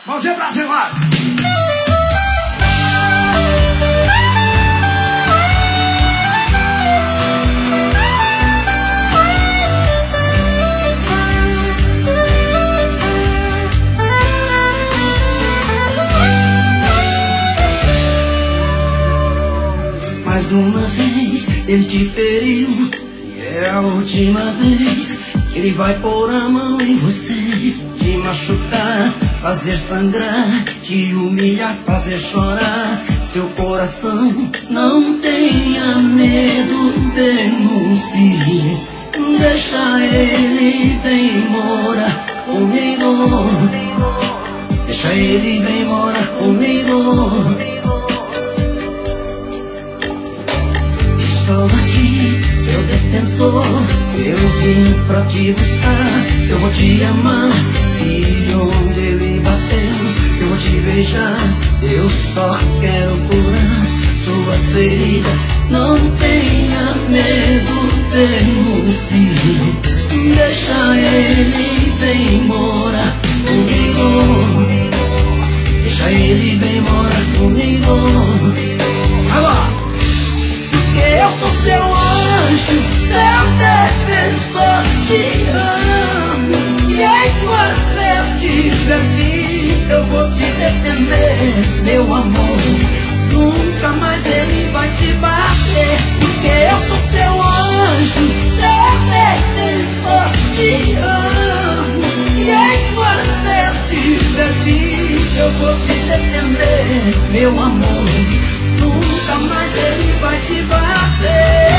Mãozinha pra cima, vai. Mais uma vez ele te feriu, e é a última vez que ele vai pôr a mão em você, te machucar, fazer sangrar, te humilhar, fazer chorar seu coração. Não tenha medo, denuncie, deixa ele, vem morar comigo, deixa ele, vem morar comigo. Estou aqui, seu defensor, eu vim pra te buscar, eu vou te amar, e onde ele bateu, eu vou te beijar, eu só quero curar suas feridas. Não tenha medo, denuncie, deixa ele, vem morar comigo, deixa ele, vem morar comigo. Agora! Eu sou seu anjo, seu defensor, te amo, e enquanto eu estiver vivo, eu vou te defender, meu amor. Nunca mais ele vai te bater, porque eu sou seu anjo, seu defensor, te amo, e enquanto eu estiver vivo, eu vou te defender, meu amor. Nunca mais ele vai te bater.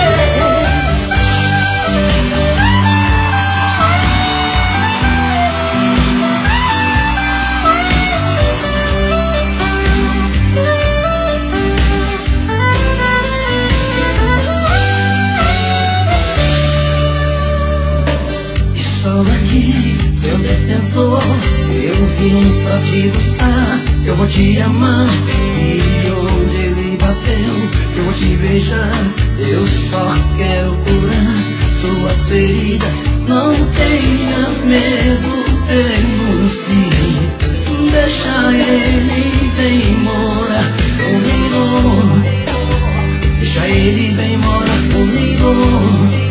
Estou aqui, seu defensor, eu vim pra te buscar, eu vou te amar, e onde ele bateu, eu vou te beijar, eu só quero curar suas feridas. Não tenha medo, denuncie, deixa ele, vem morar comigo, deixa ele, vem morar comigo.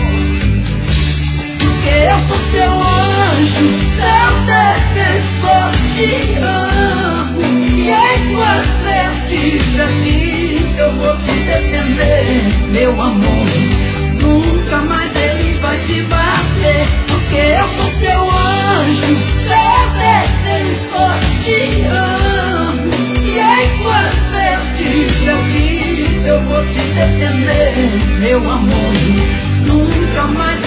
Eu sou seu anjo, seu defensor, te amo, e enquanto eu estiver vivo, eu vou te defender, meu amor. Nunca mais ele vai te bater, porque eu sou seu anjo, seu defensor, te amo, e enquanto eu estiver vivo, eu vou te defender, meu amor. Nunca mais